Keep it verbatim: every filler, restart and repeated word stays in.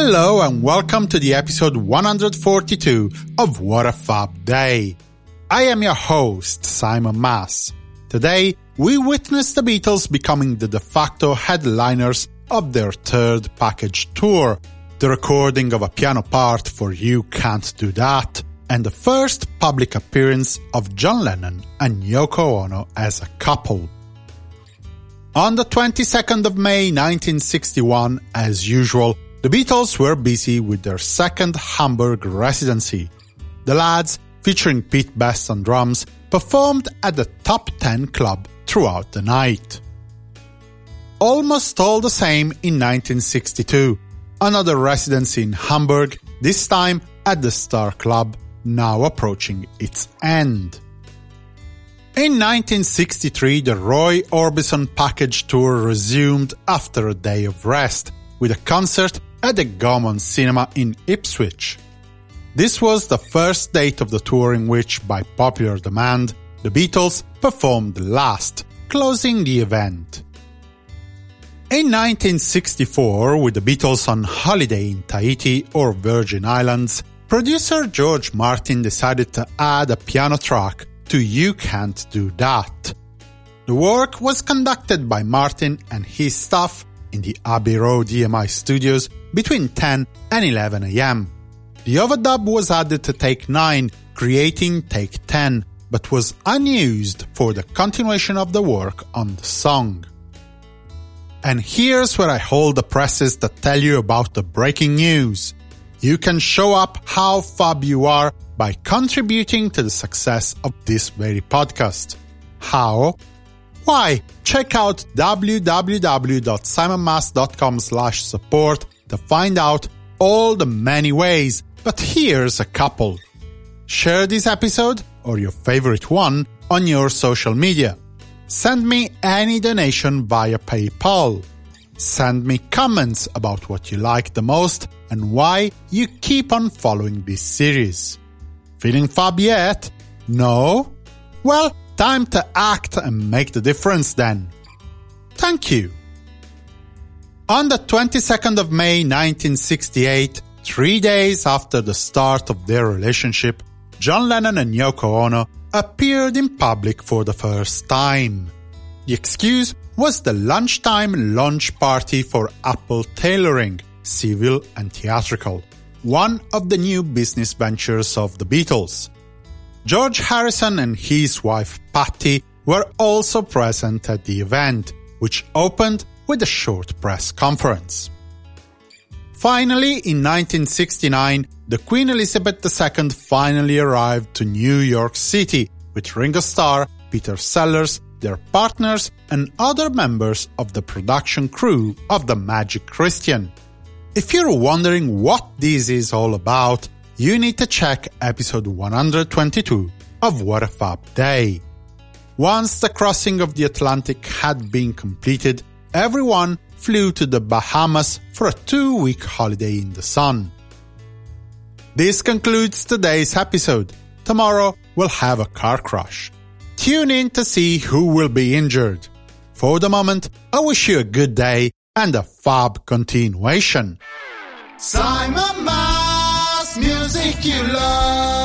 Hello and welcome to the episode one hundred forty-two of What a Fab Day. I am your host, Simon Mas. Today, we witness the Beatles becoming the de facto headliners of their third package tour, the recording of a piano part for You Can't Do That, and the first public appearance of John Lennon and Yoko Ono as a couple. On the twenty-second of May nineteen sixty-one, as usual, the Beatles were busy with their second Hamburg residency. The lads, featuring Pete Best on drums, performed at the Top Ten Club throughout the night. Almost all the same in nineteen sixty-two, another residency in Hamburg, this time at the Star Club, now approaching its end. In nineteen sixty-three, the Roy Orbison package tour resumed after a day of rest, with a concert at the Gaumont Cinema in Ipswich. This was the first date of the tour in which, by popular demand, the Beatles performed last, closing the event. In nineteen sixty-four, with the Beatles on holiday in Tahiti or Virgin Islands, producer George Martin decided to add a piano track to You Can't Do That. The work was conducted by Martin and his staff in the Abbey Road E M I studios between ten and eleven a.m. The overdub was added to take nine, creating take ten, but was unused for the continuation of the work on the song. And here's where I hold the presses that tell you about the breaking news. You can show up how fab you are by contributing to the success of this very podcast. How? Why? Check out www.simonmas.com slash support to find out all the many ways, but here's a couple. Share this episode, or your favorite one, on your social media. Send me any donation via PayPal. Send me comments about what you like the most and why you keep on following this series. Feeling fab yet? No? Well, time to act and make the difference then. Thank you. On the twenty-second of May nineteen sixty-eight, three days after the start of their relationship, John Lennon and Yoko Ono appeared in public for the first time. The excuse was the lunchtime launch party for Apple Tailoring, Civil and Theatrical, one of the new business ventures of the Beatles. George Harrison and his wife Patty were also present at the event, which opened with a short press conference. Finally, in nineteen sixty-nine, the Queen Elizabeth the Second finally arrived to New York City with Ringo Starr, Peter Sellers, their partners, and other members of the production crew of the Magic Christian. If you're wondering what this is all about, you need to check episode one hundred twenty-two of What a Fab Day. Once the crossing of the Atlantic had been completed, everyone flew to the Bahamas for a two-week holiday in the sun. This concludes today's episode. Tomorrow we'll have a car crash. Tune in to see who will be injured. For the moment, I wish you a good day and a fab continuation. Simon Mas, music you love.